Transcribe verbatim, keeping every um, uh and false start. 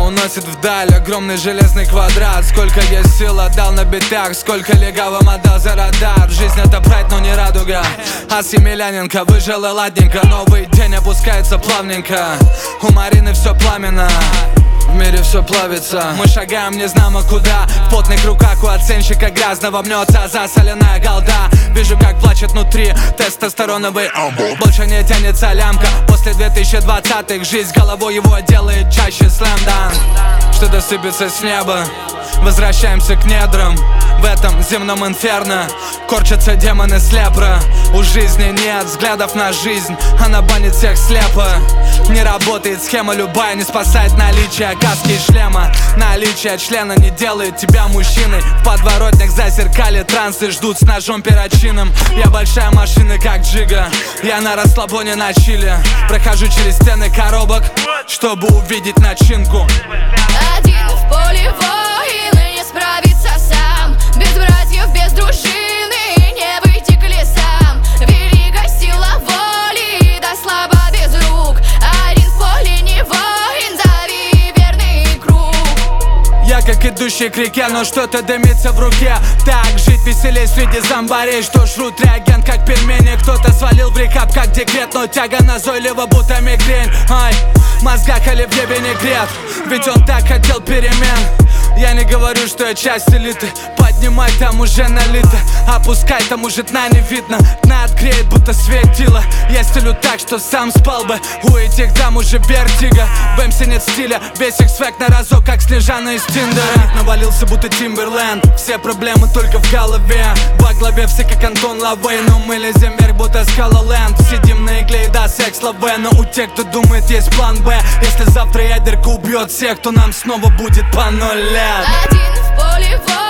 уносит вдаль огромный железный квадрат. Сколько есть сил отдал на битах, сколько легавым отдал за радар. Жизнь это прайд, но не радуга. А с Емельяненко выжил и ладненько. Новый день опускается плавненько. У Марины все пламенно, в мире все плавится. Мы шагаем не знамо куда. В потных руках у оценщика грязного мнется засоленная голда. Вижу, как плачет внутри тестостероновый омбуд. Больше не тянется лямка. После две тысячи двадцатых жизнь головой его делает чаще слэмдан. Что-то сыпется с неба. Возвращаемся к недрам. В этом земном инферно корчатся демоны слепро. У жизни нет взглядов на жизнь, она банит всех слепо. Не работает схема любая, не спасает наличие каски и шлема. Наличие члена не делает тебя мужчиной. В подворотнях зазеркали трансы ждут с ножом перочинным. Я большая машина, как Джига. Я на расслабоне на чили. Прохожу через стены коробок, чтобы увидеть начинку. Один в поле воин и не справится сам. Без братьев, без дружины не выйти к лесам. Великая сила воли, да слабо без рук. Один в поле не воин, зови верный круг. Я как идущий к реке, но что-то дымится в руке. Так жить веселей среди зомбарей, что жрут реагент как пельмени. Кто-то свалил в рекап как декрет, но тяга назойлива будто мигрень. Ай, в мозгах оливье винегрет, ведь он так хотел перемен. Я не говорю, что я часть элиты. Поднимай, там уже налито. Опускай, там уже дна не видно. Дна отгреет, будто светило. Я стелю так, что сам спал бы. У этих дам уже вертига. В эмси нет стиля, весь их свек на разок, как Снежана из Тиндера. Навалился, будто Тимберленд. Все проблемы только в голове. Во главе все как Антон Лавей. Но мы лезем вверх, будто Скала Ленд. Сидим на игле и да, секс лаве. Но у тех, кто думает, есть план Б. Если завтра ядерка убьет всех, то нам снова будет по ноль лет. Один в поле воин.